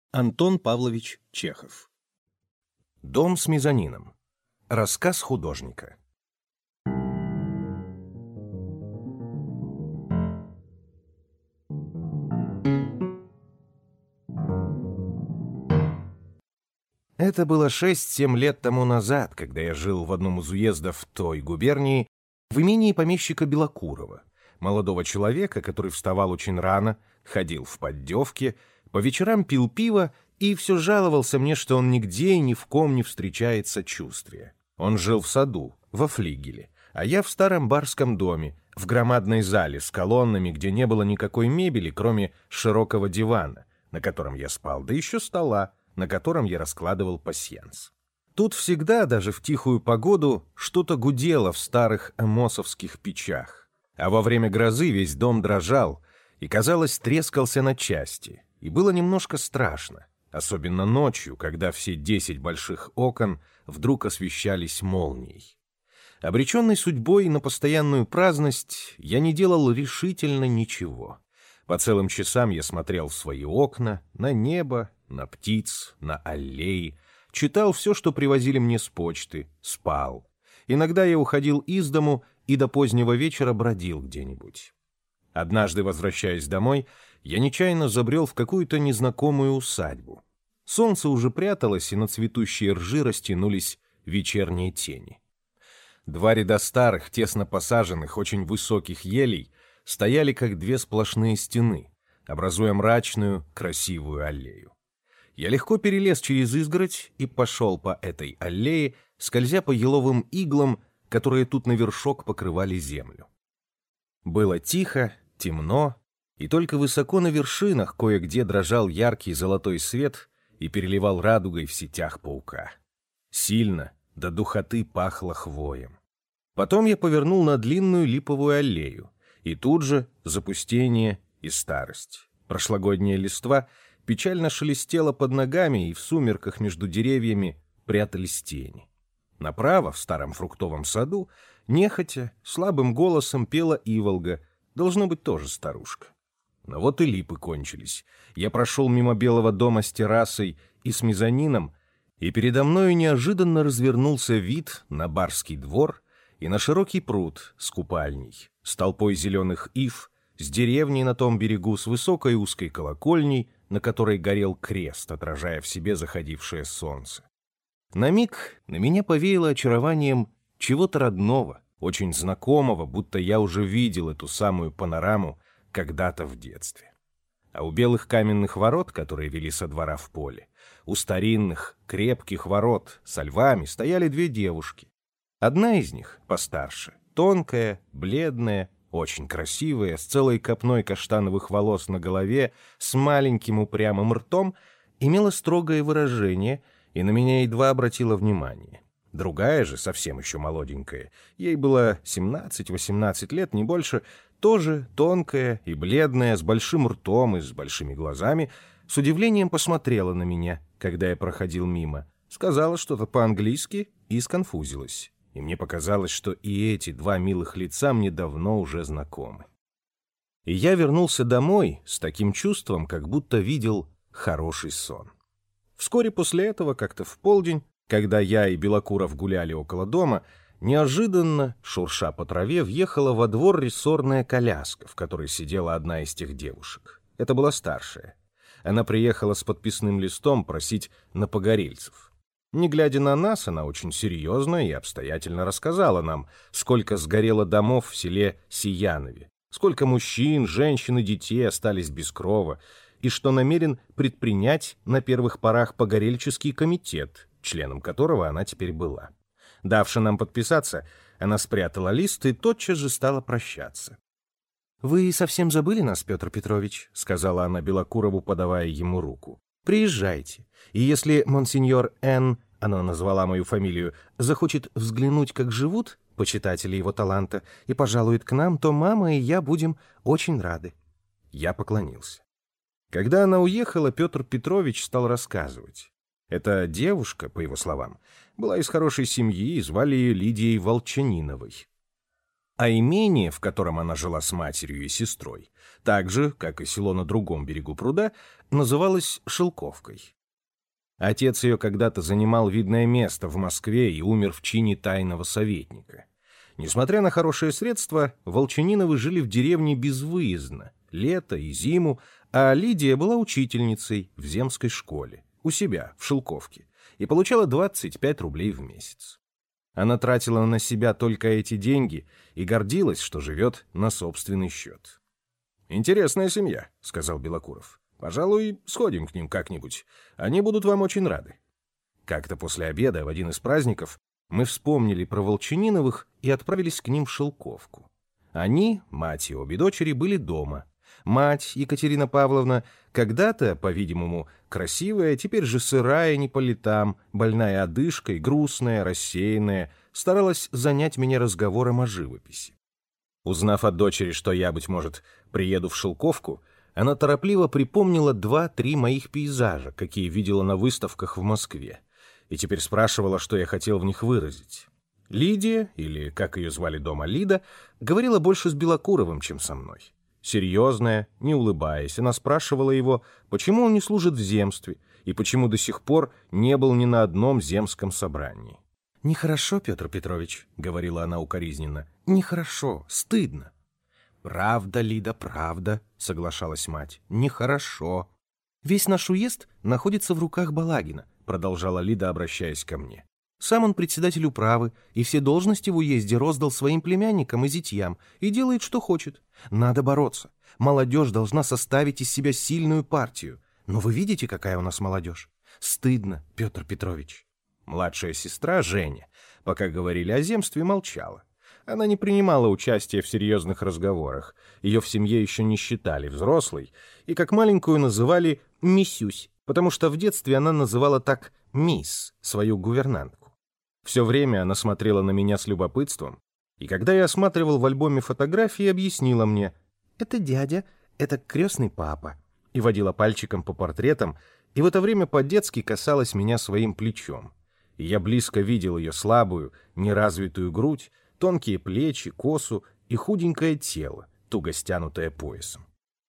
Антон Павлович Чехов. Дом с мезонином. Рассказ художника. Это было 6-7 лет тому назад, когда я жил в одном из уездов той губернии, в имении помещика Белокурова, молодого человека, который вставал очень рано, ходил в поддевке, по вечерам пил пиво и все жаловался мне, что он нигде и ни в ком не встречает сочувствия. Он жил в саду, во флигеле, а я в старом барском доме, в громадной зале с колоннами, где не было никакой мебели, кроме широкого дивана, на котором я спал, да еще стола, на котором я раскладывал пасьянс. Тут всегда, даже в тихую погоду, что-то гудело в старых эмосовских печах, а во время грозы весь дом дрожал и, казалось, трескался на части, и было немножко страшно, особенно ночью, когда все 10 больших окон вдруг освещались молнией. Обреченный судьбой на постоянную праздность, я не делал решительно ничего. По целым часам я смотрел в свои окна, на небо, на птиц, на аллеи, читал все, что привозили мне с почты, спал. Иногда я уходил из дому и до позднего вечера бродил где-нибудь. Однажды, возвращаясь домой, я нечаянно забрел в какую-то незнакомую усадьбу. Солнце уже пряталось, и на цветущие ржи растянулись вечерние тени. 2 ряда старых, тесно посаженных, очень высоких елей стояли как 2 сплошные стены, образуя мрачную, красивую аллею. Я легко перелез через изгородь и пошел по этой аллее, скользя по еловым иглам, которые тут на вершок покрывали землю. Было тихо, темно, и только высоко на вершинах кое-где дрожал яркий золотой свет и переливал радугой в сетях паука. Сильно, до духоты пахло хвоем. Потом я повернул на длинную липовую аллею, и тут же запустение и старость. Прошлогодняя листва печально шелестела под ногами, и в сумерках между деревьями прятались тени. Направо, в старом фруктовом саду, нехотя, слабым голосом пела иволга, должно быть, тоже старушка. Но вот и липы кончились. Я прошел мимо белого дома с террасой и с мезонином, и передо мною неожиданно развернулся вид на барский двор и на широкий пруд с купальней, с толпой зеленых ив, с деревней на том берегу, с высокой узкой колокольней, на которой горел крест, отражая в себе заходившее солнце. На миг на меня повеяло очарованием чего-то родного, очень знакомого, будто я уже видел эту самую панораму когда-то в детстве. А у белых каменных ворот, которые вели со двора в поле, у старинных, крепких ворот со львами стояли 2 девушки. Одна из них, постарше, тонкая, бледная, очень красивая, с целой копной каштановых волос на голове, с маленьким упрямым ртом, имела строгое выражение и на меня едва обратила внимание. Другая же, совсем еще молоденькая, ей было 17-18 лет, не больше, тоже тонкая и бледная, с большим ртом и с большими глазами, с удивлением посмотрела на меня, когда я проходил мимо, сказала что-то по-английски и сконфузилась. И мне показалось, что и эти 2 милых лица мне давно уже знакомы. И я вернулся домой с таким чувством, как будто видел хороший сон. Вскоре после этого, как-то в полдень, когда я и Белокуров гуляли около дома, неожиданно, шурша по траве, въехала во двор рессорная коляска, в которой сидела одна из тех девушек. Это была старшая. Она приехала с подписным листом просить на погорельцев. Не глядя на нас, она очень серьезно и обстоятельно рассказала нам, сколько сгорело домов в селе Сиянове, сколько мужчин, женщин и детей остались без крова, и что намерен предпринять на первых порах погорельческий комитет, членом которого она теперь была. Давши нам подписаться, она спрятала лист и тотчас же стала прощаться. «Вы совсем забыли нас, Петр Петрович», — сказала она Белокурову, подавая ему руку. «Приезжайте, и если монсеньор Н., она назвала мою фамилию, захочет взглянуть, как живут почитатели его таланта, и пожалует к нам, то мама и я будем очень рады». Я поклонился. Когда она уехала, Петр Петрович стал рассказывать. Эта девушка, по его словам, была из хорошей семьи и звали ее Лидией Волчаниновой. А имение, в котором она жила с матерью и сестрой, так же, как и село на другом берегу пруда, называлось Шелковкой. Отец ее когда-то занимал видное место в Москве и умер в чине тайного советника. Несмотря на хорошие средства, Волчаниновы жили в деревне безвыездно, лето и зиму, а Лидия была учительницей в земской школе, у себя, в Шелковке, и получала 25 рублей в месяц. Она тратила на себя только эти деньги и гордилась, что живет на собственный счет. «Интересная семья», — сказал Белокуров. «Пожалуй, сходим к ним как-нибудь. Они будут вам очень рады». Как-то после обеда, в один из праздников, мы вспомнили про Волчаниновых и отправились к ним в Шелковку. Они, мать и обе дочери, были дома. Мать, Екатерина Павловна, когда-то, по-видимому, красивая, теперь же сырая не по летам, больная одышкой, грустная, рассеянная, старалась занять меня разговором о живописи. Узнав от дочери, что я, быть может, приеду в Шелковку, она торопливо припомнила 2-3 моих пейзажа, какие видела на выставках в Москве, и теперь спрашивала, что я хотел в них выразить. Лидия, или, как ее звали дома, Лида, говорила больше с Белокуровым, чем со мной. Серьезная, не улыбаясь, она спрашивала его, почему он не служит в земстве и почему до сих пор не был ни на одном земском собрании. «Нехорошо, Петр Петрович», — говорила она укоризненно, — «нехорошо, стыдно». «Правда, Лида, правда», — соглашалась мать, — «нехорошо». «Весь наш уезд находится в руках Балагина», — продолжала Лида, обращаясь ко мне. «Сам он председатель управы, и все должности в уезде роздал своим племянникам и зятьям, и делает, что хочет. Надо бороться. Молодежь должна составить из себя сильную партию. Но вы видите, какая у нас молодежь? Стыдно, Петр Петрович». Младшая сестра, Женя, пока говорили о земстве, молчала. Она не принимала участия в серьезных разговорах. Ее в семье еще не считали взрослой, и как маленькую называли «миссюсь», потому что в детстве она называла так «мисс», свою гувернантку. Все время она смотрела на меня с любопытством, и когда я осматривал в альбоме фотографии, объяснила мне: «Это дядя, это крестный папа», и водила пальчиком по портретам, и в это время по-детски касалась меня своим плечом. И я близко видел ее слабую, неразвитую грудь, тонкие плечи, косу и худенькое тело, туго стянутое поясом.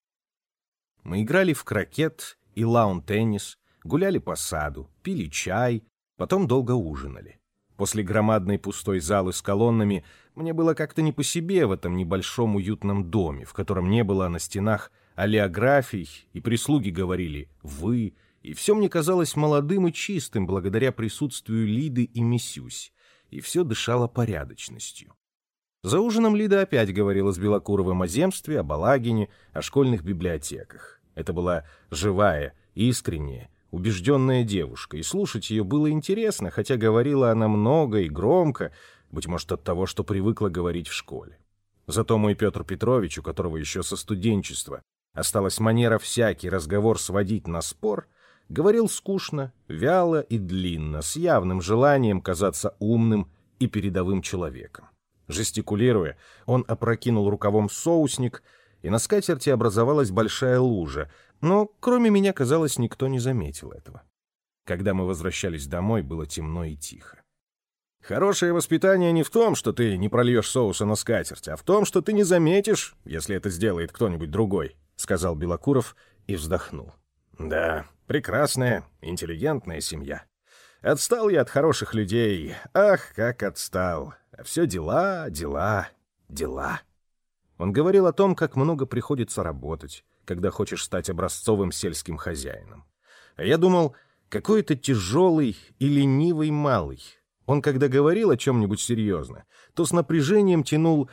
Мы играли в крокет и лаун-теннис, гуляли по саду, пили чай, потом долго ужинали. После громадной пустой залы с колоннами мне было как-то не по себе в этом небольшом уютном доме, в котором не было на стенах олеографий, и прислуги говорили «вы», и все мне казалось молодым и чистым благодаря присутствию Лиды и Мисюсь, и все дышало порядочностью. За ужином Лида опять говорила с Белокуровым о земстве, о Балагине, о школьных библиотеках. Это была живая, искренняя, убежденная девушка, и слушать ее было интересно, хотя говорила она много и громко, быть может, от того, что привыкла говорить в школе. Зато мой Петр Петрович, у которого еще со студенчества осталась манера всякий разговор сводить на спор, говорил скучно, вяло и длинно, с явным желанием казаться умным и передовым человеком. Жестикулируя, он опрокинул рукавом соусник, и на скатерти образовалась большая лужа, но кроме меня, казалось, никто не заметил этого. Когда мы возвращались домой, было темно и тихо. «Хорошее воспитание не в том, что ты не прольешь соуса на скатерть, а в том, что ты не заметишь, если это сделает кто-нибудь другой», — сказал Белокуров и вздохнул. «Да, прекрасная, интеллигентная семья. Отстал я от хороших людей. Ах, как отстал. А все дела, дела, дела». Он говорил о том, как много приходится работать, когда хочешь стать образцовым сельским хозяином. А я думал, какой это тяжелый и ленивый малый. Он, когда говорил о чем-нибудь серьезно, то с напряжением тянул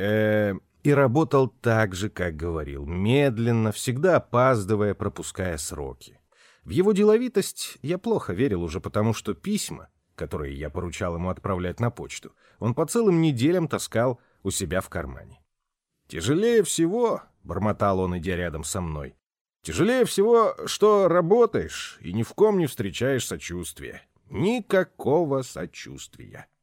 и работал так же, как говорил, медленно, всегда опаздывая, пропуская сроки. В его деловитость я плохо верил уже потому, что письма, которые я поручал ему отправлять на почту, он по целым неделям таскал у себя в кармане. «Тяжелее всего», — бормотал он, идя рядом со мной, «тяжелее всего, что работаешь и ни в ком не встречаешь сочувствия. Никакого сочувствия».